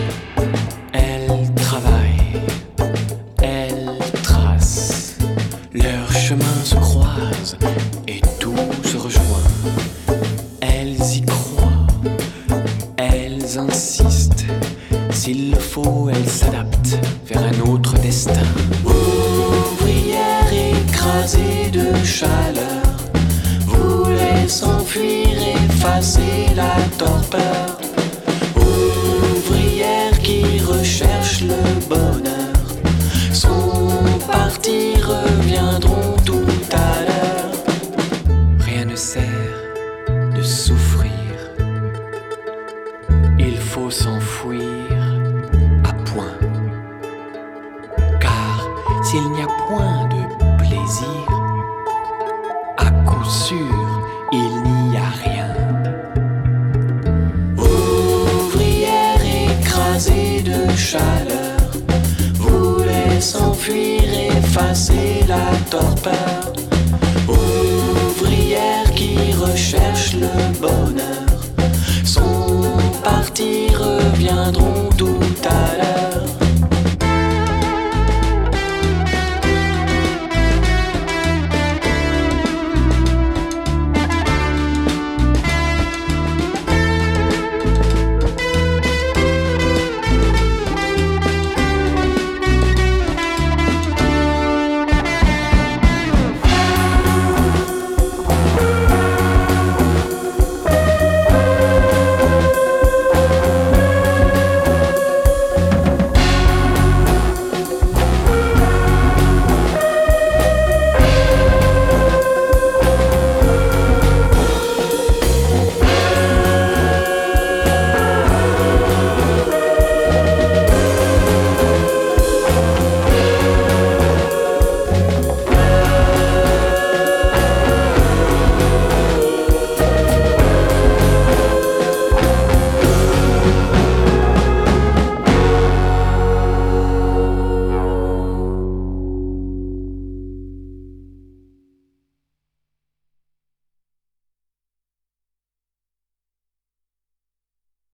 Elles travaillent, elles tracent, leurs chemins se croisent et tout se rejoint. Elles y croient, elles insistent, s'il le faut, elles s'adaptent vers un autre destin. Ouvrières écrasées de chaleur, voulaient s'enfuir, effacer la torpeur. Ouvrières qui recherchent le bonheur, sont parties, reviendront tout à l'heure. Rien ne sert de souffrir, il faut s'enfuir à point. Car s'il n'y a point de plaisir, à coup sûr, il n'y a rien. Ouvrières écrasées de chaleur, voulaient s'enfuir, effacer la torpeur. Ouvrières qui recherchent le bonheur, sont parties, reviendront